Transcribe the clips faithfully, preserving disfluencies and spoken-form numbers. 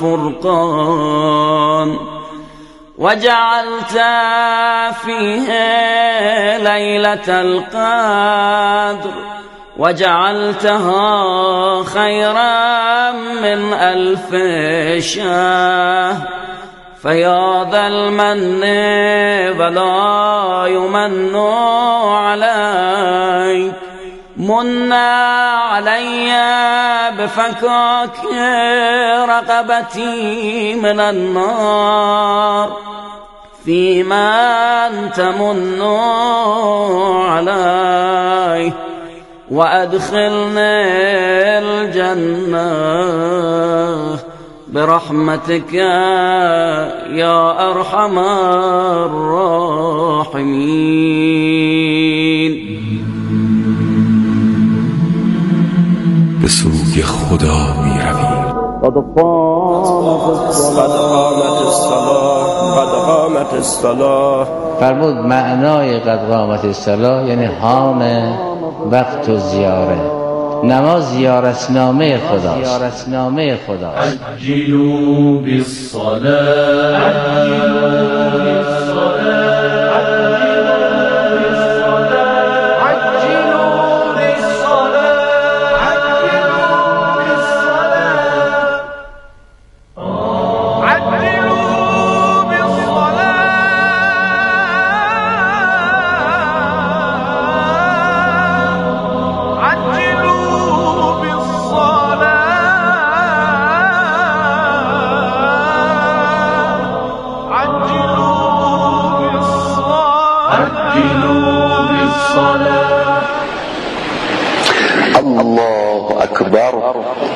فرقان وجعلت فيه ليلة القدر وجعلتها خيرا من ألف شهر فيا ذا المن ولا يمن عليك من علي بفكاك رقبتي من النار فيما تمن علي وأدخلني الجنة برحمتك يا أرحم الراحمين. به سوی خدا می رویم. قد قامت الصلاة قد قامت الصلاة. فرمود معنای قد قامت الصلاة یعنی حان وقت و زیاره. نماز زیارتنامه خداست. زیارتنامه خداست. عجلوا بالصلاة الله أكبر.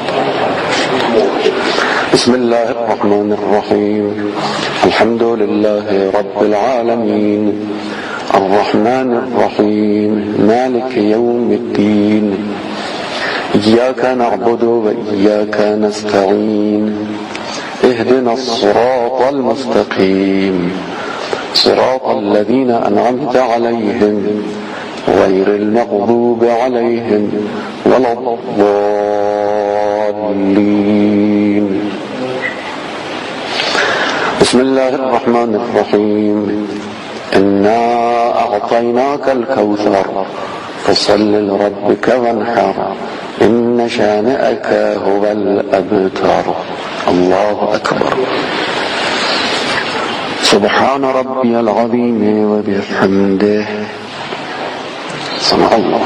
بسم الله الرحمن الرحيم. الحمد لله رب العالمين الرحمن الرحيم مالك يوم الدين إياك نعبد وإياك نستعين اهدنا الصراط المستقيم صراط الذين أنعمت عليهم غير المغضوب عليهم ولا الضالين. بسم الله الرحمن الرحيم. إنا أعطيناك الكوثر فصل لربك وانحر إن شانئك هو الأبتر. الله أكبر. سبحان ربي العظيم وبحمده. سمع الله.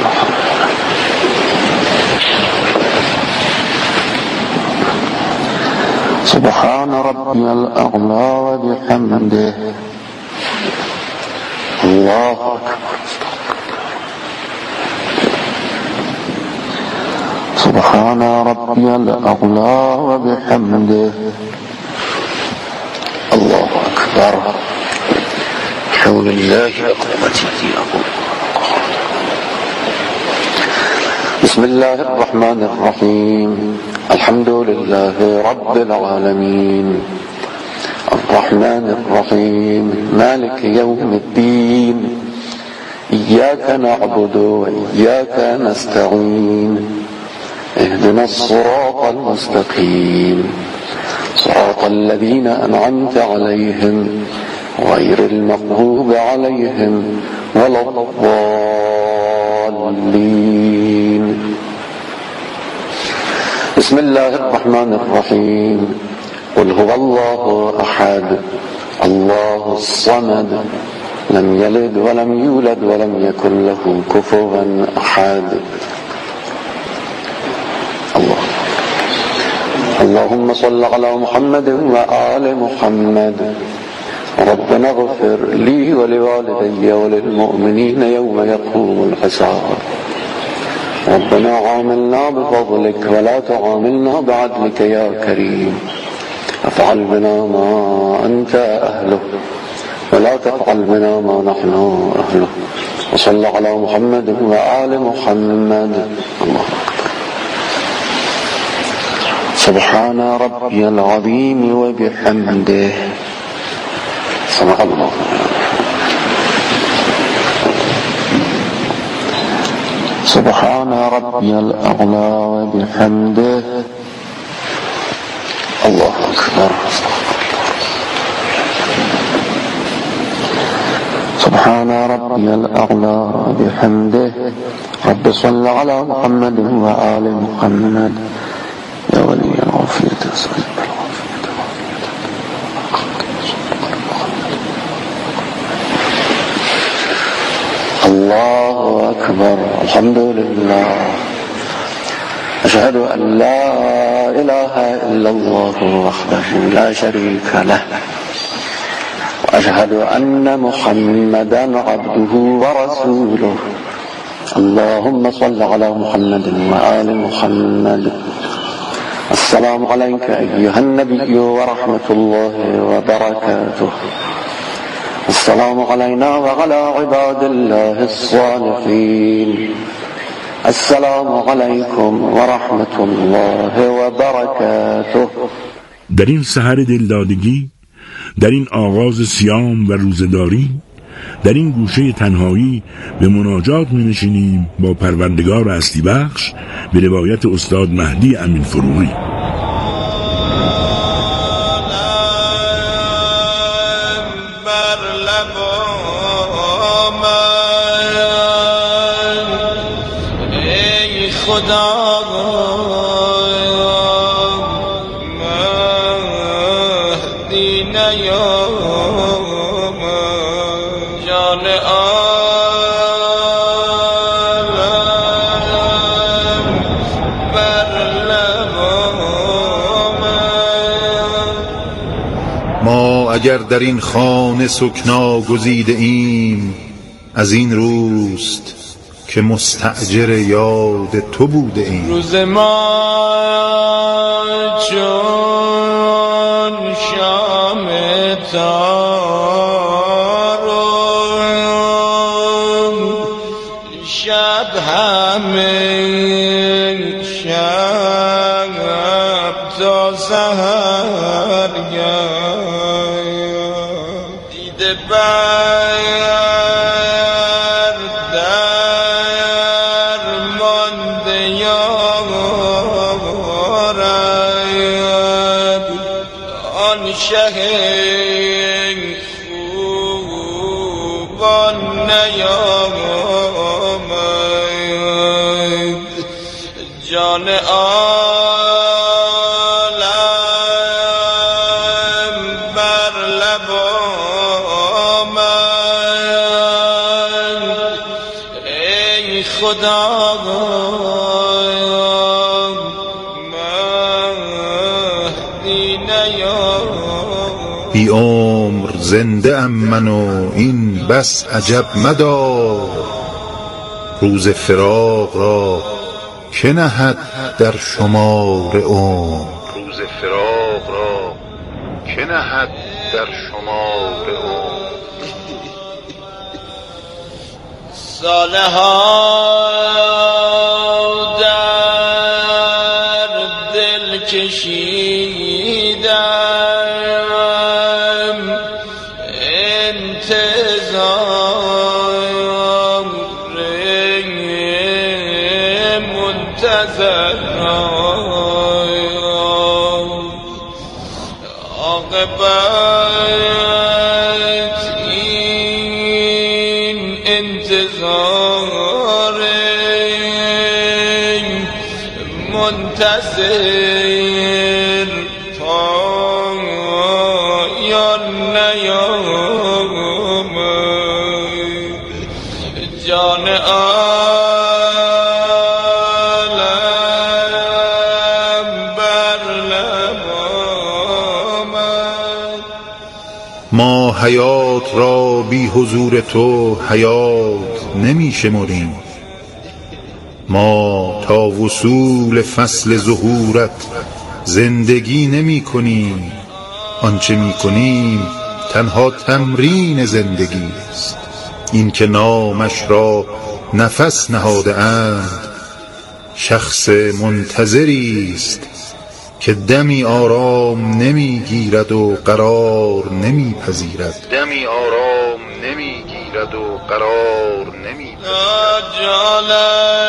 سبحان ربي الأعلى وبحمده. الله أكبر. سبحان ربي الأعلى وبحمده. الله أكبر. حول الله وقوته أقول. بسم الله الرحمن الرحيم. الحمد لله رب العالمين الرحمن الرحيم مالك يوم الدين إياك نعبد وإياك نستعين اهدنا الصراط المستقيم صراط الذين أنعمت عليهم غير المغضوب عليهم ولا الضالين. بسم الله الرحمن الرحيم. قل هو الله أحد الله الصمد لم يلد ولم يولد ولم يكن له كفوا أحد. الله. اللهم صل على محمد وآل محمد. ربنا اغفر لي ولوالدي وللمؤمنين يوم يقوم الحساب. ربنا عاملنا بفضلك ولا تعاملنا بعدلك يا كريم. افعل بنا ما أنت أهله ولا تفعل بنا ما نحن أهله. وصل على محمد وآل محمد. الله أكبر. سبحان ربي العظيم وبحمده. سبح الله. سبحان ربي الأعلى وبحمده. الله أكبر. سبحان ربي الأعلى بحمده. رب صل على محمد وآل محمد. يا ولي العافية صل بالعافية. الله أكبر. الحمد لله. أشهد أن لا إله إلا الله وحده لا شريك له، وأشهد أن محمدا عبده ورسوله. اللهم صل على محمد وآل محمد. السلام عليك أيها النبي ورحمة الله وبركاته. السلام علينا وعلى عباد الله الصالحين. السلام علیکم و رحمت الله و برکاته. در این سحر دلدادگی، در این آغاز صیام و روزداری، در این گوشه تنهایی به مناجات می نشینیم با پروردگار هستی بخش به روایت استاد مهدی امین فروغی. خدا مهدی نیام جان عالم بر لبام. ما اگر در این خانه سکنا گزیده ایم، از این روست که مستأجر یاد تو بوده ایم. روز ما چون شام تارم، شب همین شب تا سحر دیده بر شه خوبان نیامد جان عالم بر لبام. ای خدا مهدی نیامد. بی عمر زنده ام من و این بس عجب مدار، روز فراق را که نهد در شمار عمر. روز فراق را که نهد در شمار عمر. سالها در دل کشیدم، انتظار منتظرم، عاقبت این انتظار منتظر پایان نیامد جان عالم بر لبام. ما حیات را بی حضور تو حیات نمی شمریم، ما تا وصول فصل ظهورت زندگی نمی کنیم، آنچه می کنیم تنها تمرین زندگی است. این که نامش را نفس نهاده اند شخص منتظری است که دمی آرام نمی گیرد و قرار نمی پذیرد. دمی آرام نمی گیرد و قرار نمی پذیرد.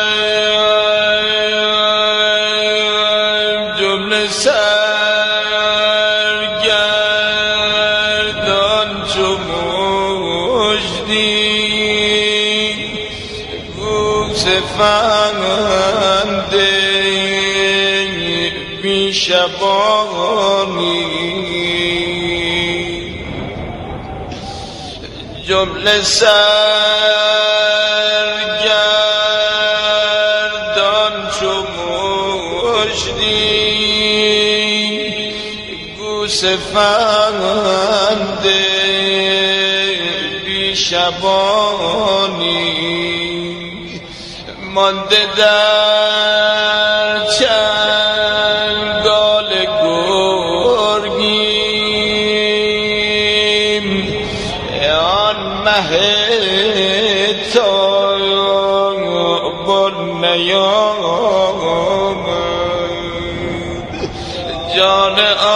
جمله سر سفند بی شبانی جمله سرگردان چو مشتی گوسفند بی شبانی مانده در چنگال گرگیم آن مه تابان نیامد جان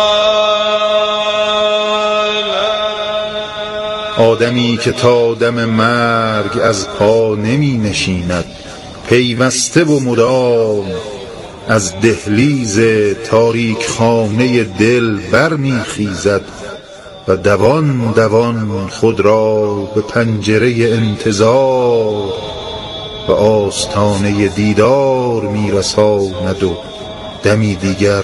آدمی که تا دم مرگ از پا نمی نشیند پیوسته و مدام از دهلیز تاریک خانه دل برمی خیزد و دوان دوان خود را به پنجره انتظار و آستانه دیدار می رساند و دمی دیگر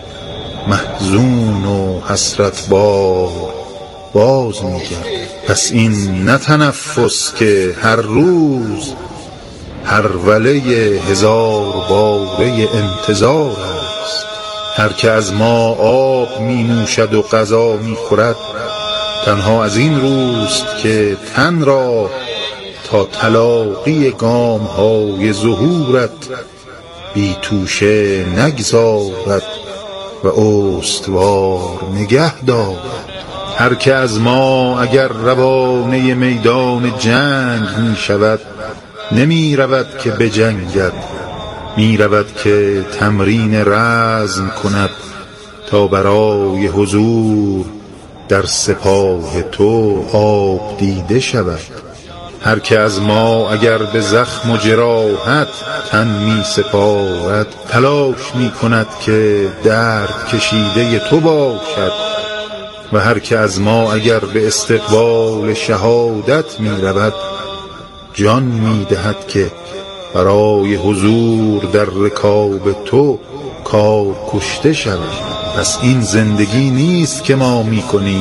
محزون و حسرت بار باز می گردد. پس این نه تنفس که هر روز هر وله هزار باره انتظار است. هر که از ما آب می نوشد و غذا می خورد تنها از این روست که تن را تا تلاقی گام های ظهورت بی توشه نگذارد و استوار نگه دارد. هر که از ما اگر روانه میدان جنگ می شود نمی رود که بجنگد، می رود که تمرین رزم کند تا برای حضور در سپاه تو آب دیده شود. هر که از ما اگر به زخم و جراحت تن می سپارد تلاش می کند که درد کشیده تو باشد. و هر که از ما اگر به استقبال شهادت می رود جان می دهد که برای حضور در رکاب تو کار کشته شود. پس این زندگی نیست که ما می کنیم،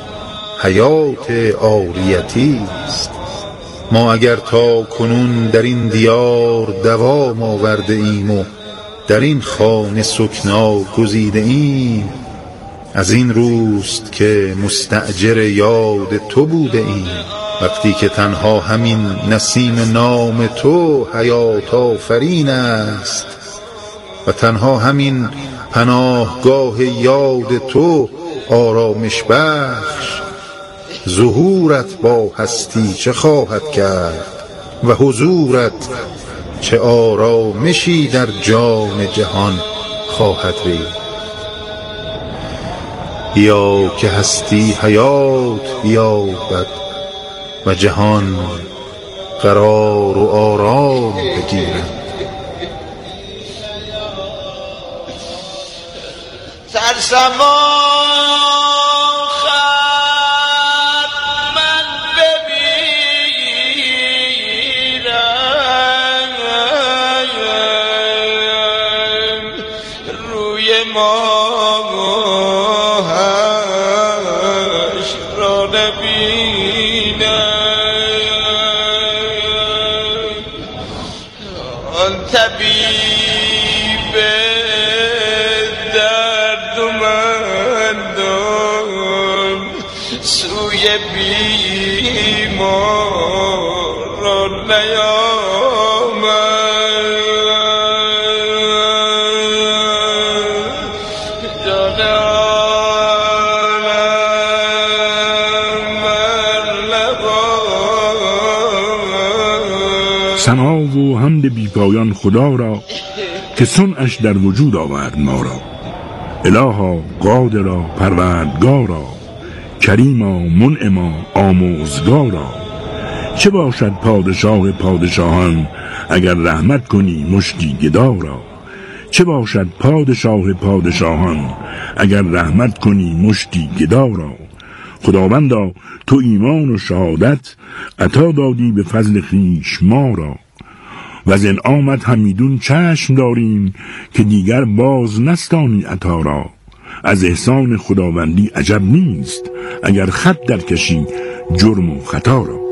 حیات عاریتی است. ما اگر تا کنون در این دیار دوام آورده ایم و در این خانه سکنا گزیده ایم از این روست که مستأجر یاد تو بوده ایم. وقتی که تنها همین نسیم نام تو حیات آفرین است و تنها همین پناهگاه یاد تو آرامش بخش، ظهورت با هستی چه خواهد کرد و حضورت چه آرامشی در جان جهان خواهد ریخت. یا که هستی حیات بیابد و جهان قرار و آرام بگیرد. ترسم آخر من ببینم روی ماهش را نبینم. آن طبیب دردمندان سوی بیماران نیامد. جان عالم بر لبان. ثنا و حمد بیپایان خدا را که صنعش در وجود آورد ما را. الها قادرا پروردگارا، کریما منعما آموزگارا. چه باشد پادشاه پادشاهان اگر رحمت کنی مشتی گدارا. چه باشد پادشاه پادشاهان اگر رحمت کنی مشتی گدارا. خداوندا تو ایمان و شهادت عطا دادی به فضل خویش ما را. و از انعامت همیدون چشم داریم که دیگر باز نستانی عطا را. از احسان خداوندی عجب نیست اگر خط در کشی جرم و خطا را.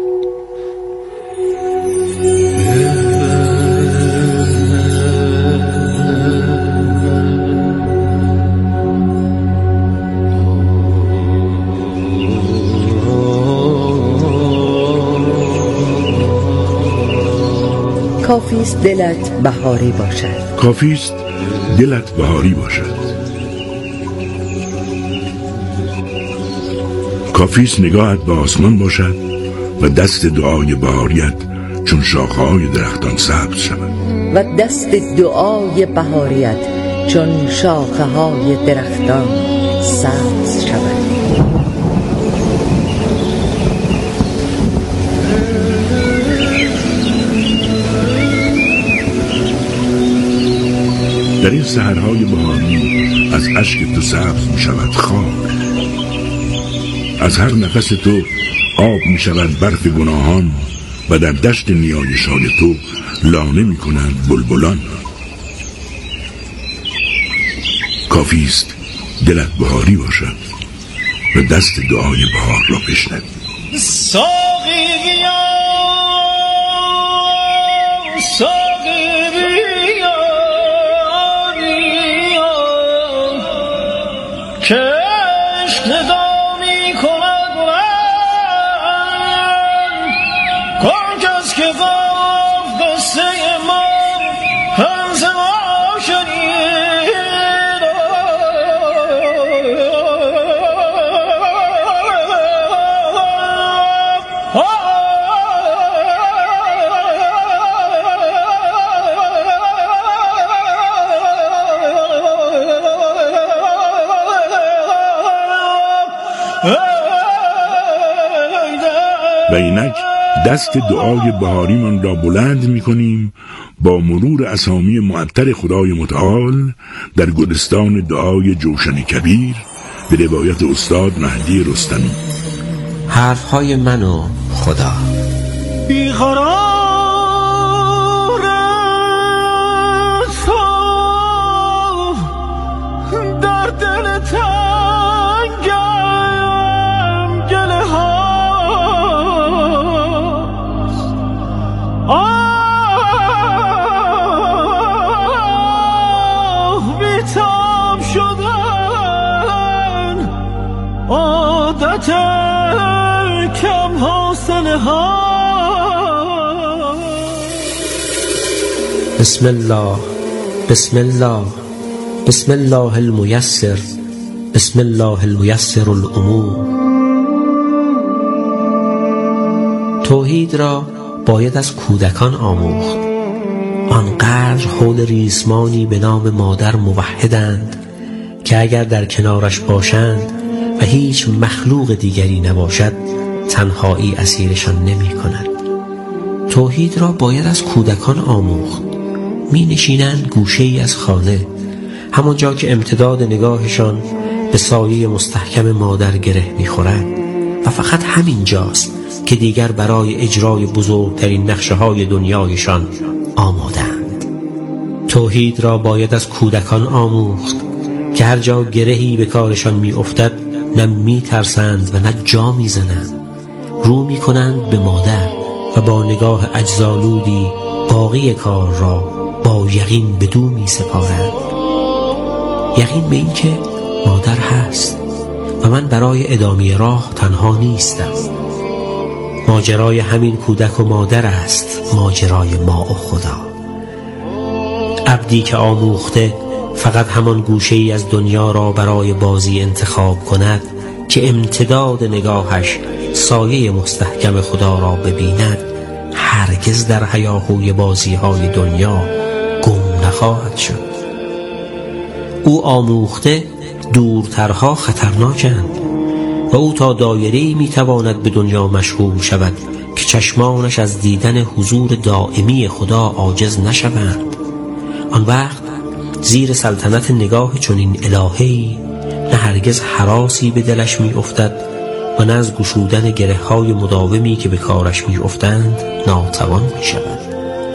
کافیست دلت بهاری باشد. کافیست دلت بهاری باشد. کافیست نگاهت به آسمان باشد و دست دعای بهاریت چون شاخه‌های درختان سبز شود. و دست دعای بهاریت چون شاخه‌های درختان سبز شود. در این سحرهای بهاری از اشک تو سبز می شود خاک، از هر نفس تو آب می شود برف گناهان و در دشت نیایش‌های تو لانه می کنند بلبلان. کافیست دلت بهاری باشد و دست دعای بهار را بشنوی. ساقی بیا ساقی بیا بیا که عشق ندا می کند بلند کن کس که گفت قصه ما همز ما شنید. و اینک دست دعای بهاری من را بلند می کنیم با مرور اسامی معطر خدای متعال در گلستان دعای جوشن کبیر به روایت استاد مهدی رستمی. حرفهای من و خدا. بیقرار تو در دل تنگم گله ها آه بیتاب شدن عادت کم حاصله ها. بسم الله بسم الله بسم الله المیسر بسم الله المیسر الامور. توحید را باید از کودکان آموخت. آنقدر حول ریسمانی به نام مادر موحدند که اگر در کنارش باشند و هیچ مخلوق دیگری نباشد تنهایی اسیرشان نمی کند. توحید را باید از کودکان آموخت. می نشینند گوشه ای از خانه، همانجا که امتداد نگاهشان به سایه مستحکم مادر گره می خورد و فقط همین جاست که دیگر برای اجرای بزرگترین نقشه های دنیایشان آمادند. توحید را باید از کودکان آموخت که هر جا گرهی به کارشان می افتد نه می ترسند و نه جا می زنند. رو می کنند به مادر و با نگاه اجزالودی باقی کار را با یقین به دو می سپارند. یقین به این که مادر هست و من برای ادامه راه تنها نیستم. ماجرای همین کودک و مادر است ماجرای ما و خدا. عبدی که آموخته فقط همان گوشه ای از دنیا را برای بازی انتخاب کند که امتداد نگاهش سایه مستحکم خدا را ببیند هرگز در هیاهوی بازی های دنیا گم نخواهد شد. او آموخته دورترها خطرناکند و او تا دایره‌ای میتواند به دنیا مشغول شود که چشمانش از دیدن حضور دائمی خدا عاجز نشوند. آن وقت زیر سلطنت نگاه چنین الهی نه هرگز هراسی به دلش می افتد و نه از گشودن گره های مداومی که به کارش می افتند ناتوان می شود.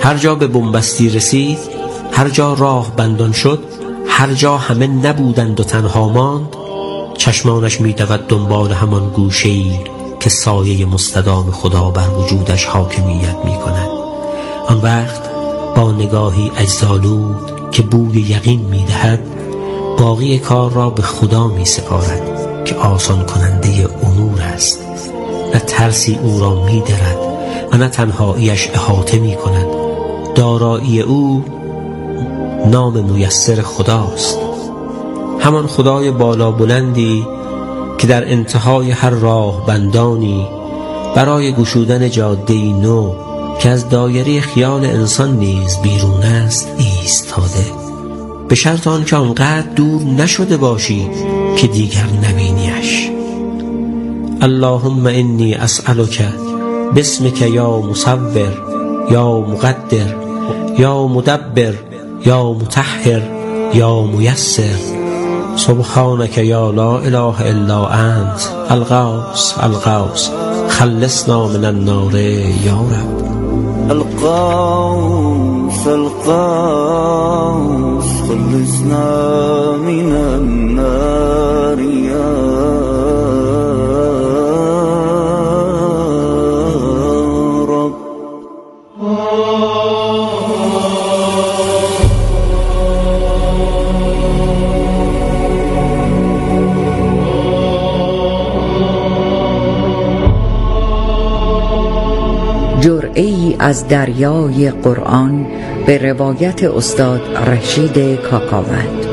هر جا به بنبستی رسید، هر جا راه بندان شد، هر جا همه نبودند و تنها ماند، چشمانش می دود دنبال همان گوشه‌ای که سایه مستدام خدا بر وجودش حاکمیت می کند. آن وقت با نگاهی اجزالود که بوی یقین می دهد، باقی کار را به خدا می سپارد که آسان کننده امور است. نه ترسی او را می درد و نه تنهاییش احاطه می کند. دارایی او نام میسر خداست، همان خدای بالا بلندی که در انتهای هر راه بندانی برای گشودن جاده‌ای نو که از دایره خیال انسان نیز بیرون است ایستاده، به شرط آنکه آنقدر دور نشده باشی که دیگر نبینیش. اللهم انی اسألک باسمک یا مصور یا مقدر یا مدبر یا مطهر یا میسر، سبحانك یا لا اله الا انت الغوث الغوث خلصنا من النار یا رب. الغوث الغوث خلصنا من النار یا رب. جرعه‌ای از دریای قرآن به روایت استاد رشید کاکاوند.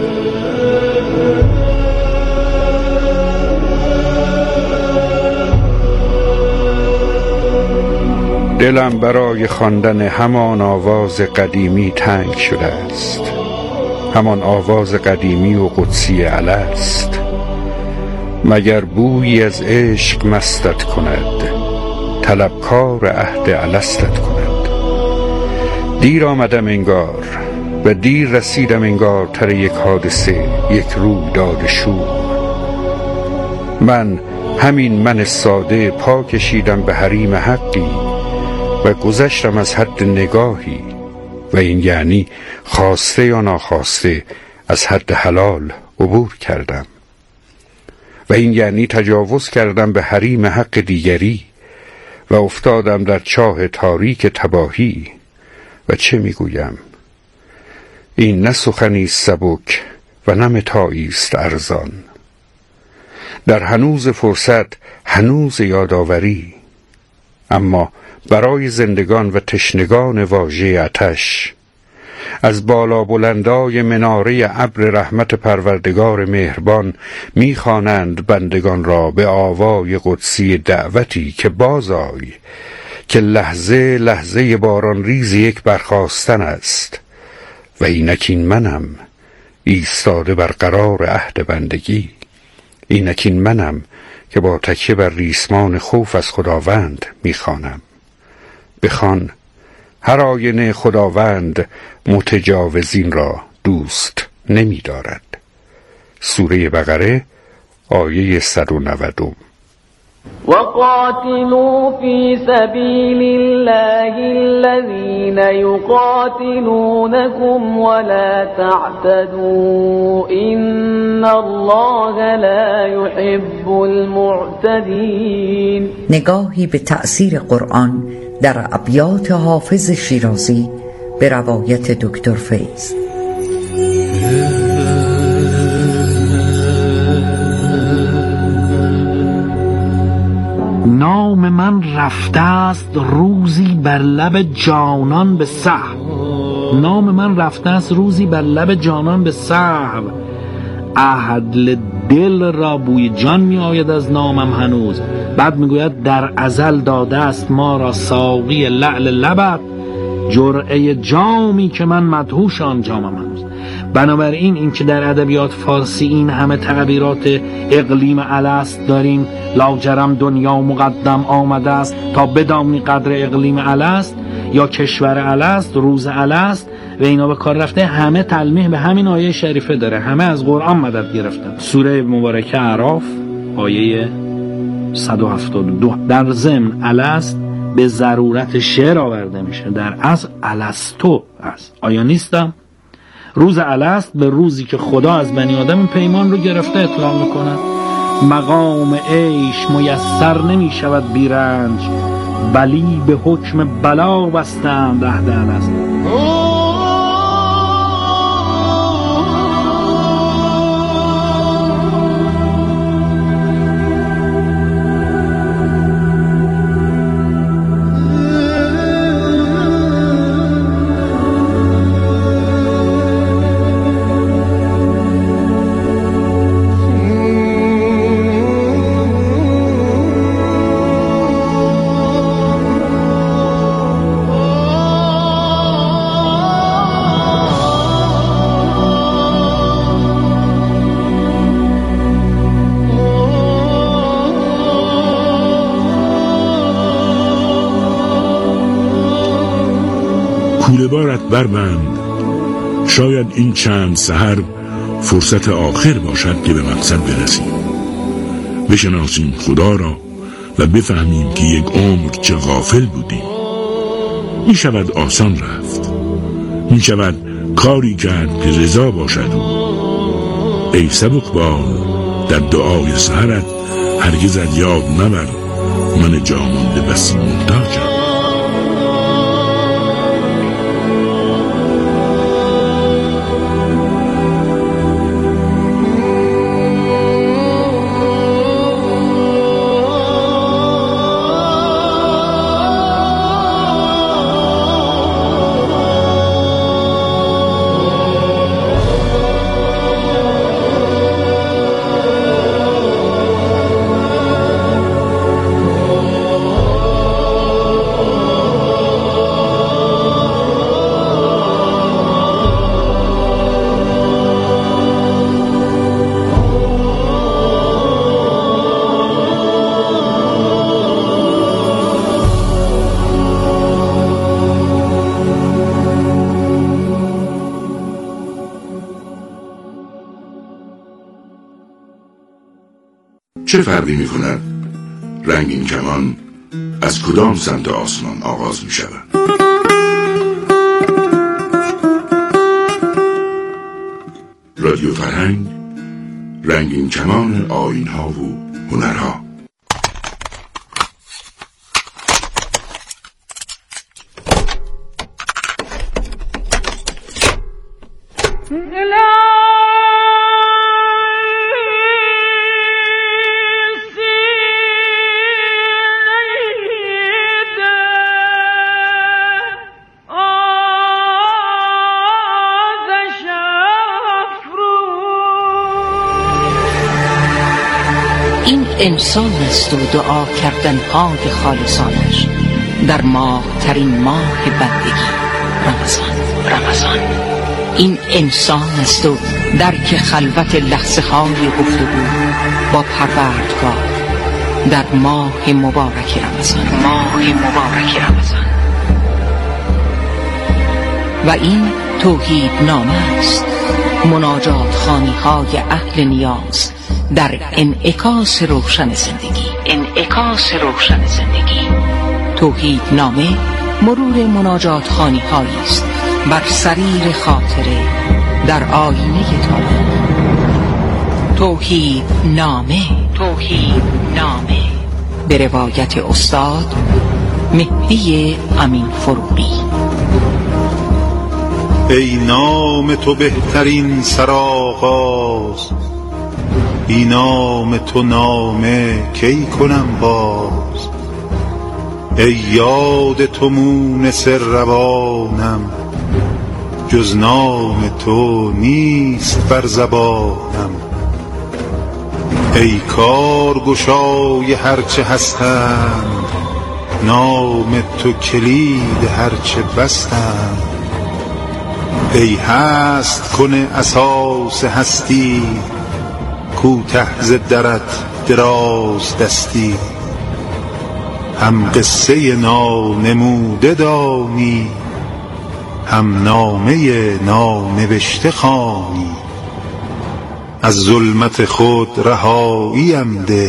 دلم برای خواندن همان آواز قدیمی تنگ شده است، همان آواز قدیمی و قدسی الست. مگر بویی از عشق مستت کند، طلبکار عهد الستت کند. دیر آمدم انگار و دیر رسیدم انگار تر یک حادثه، یک رویداد شوم. من همین من ساده پا کشیدم به حریم حقی و گذشتم از حد نگاهی، و این یعنی خواسته یا ناخواسته از حد حلال عبور کردم، و این یعنی تجاوز کردم به حریم حق دیگری و افتادم در چاه تاریک تباهی. و چه میگویم؟ این نه سخنی سبک و نه متاعی است ارزان. در هنوز فرصت، هنوز یادآوری، اما برای زندگان و تشنگان واژه آتش، از بالا بلندای مناره ابر رحمت پروردگار مهربان میخوانند بندگان را به آوای قدسی دعوتی که بازآی، که لحظه لحظه باران ریز یک برخاستن است. و اینک این منم ایستاده بر قرار عهد بندگی، اینک این منم که با تکیه بر ریسمان خوف از خداوند میخوانم. بخوان، هر آینه خداوند متجاوزین را دوست نمی دارد. سوره بقره آیه صد و نود. وقاتلوا في سبيل الله الذين يقاتلونكم ولا تعتدوا إن الله لا يحب المعتدين. نگاهی به تأثیر قرآن در ابیات حافظ شیرازی به روایت دکتر فیض. نام من رفته است روزی بر لب جانان به سحب. نام من رفته است روزی بر لب جانان به سحب. اهل دل را بوی جان می آید از نامم هنوز. بعد می گوید در ازل داده است ما را ساقی لعل لبت، جرعه جامی که من مدهوش آن جامم هنوز. بنابراین این که در ادبیات فارسی این همه تعبیرات اقلیم الست داریم، لاجرم دنیا مقدم آمده است تا بدانی قدر اقلیم الست یا کشور الست، روز الست و اینا به کار رفته، همه تلمیح به همین آیه شریفه داره، همه از قرآن مدد گرفتن. سوره مبارکه اعراف آیه صد و هفتاد و دو. در ضمن الست به ضرورت شعر آورده میشه. در اصل الستو است، آیا نیستم؟ روز الست به روزی که خدا از بنی آدم این پیمان رو گرفته اطلاق میکنه. مقام عیش میسر نمی شود بی رنج، بلی به حکم بلا بستند عهد الست. کوله بارت بربند، شاید این چند سحر فرصت آخر باشد که به مقصد برسیم، بشناسیم خدا را و بفهمیم که یک عمر چه غافل بودیم. می شود آسان رفت، می شود کاری کرد که رضا باشد. و ای سبکبار، در دعای سحرت هرگزت یاد نبر من جامانده بسی محتاجم. چه فرقی می کند رنگین کمان از کدام سمت آسمان آغاز می شود؟ رادیو فرهنگ، رنگین کمان آیین ها و هنرها. انسان است و دعا کردن های خالصانش در ماه ترین ماه بندگی رمضان. رمضان این انسان است و درک خلوت لحظه های گفتگو با پروردگار در ماه مبارک رمضان. ماه مبارک رمضان و این توحید نامه است، مناجات خوانی های اهل نیاز در انعکاس روشن زندگی. انعکاس روشن زندگی. توحید نامه مرور مناجات خوانی هایی است بر سریر خاطره در آینه تاریخ. توحید نامه. توحید نامه به روایت استاد مهدی امین فروغی. ای نام تو بهترین سرآغاز، بی نام تو نامه کی کنم باز. ای یاد تو مونس روانم، جز نام تو نیست بر زبانم. ای کارگشای هرچه هستند، نام تو کلید هرچه بستند. ای هست کنه اساس هستی، کوته ز درت دراز دستی. هم قصه نانموده دانی، هم نامه نانوشته خوانی. از ظلمت خود رهاییم ده،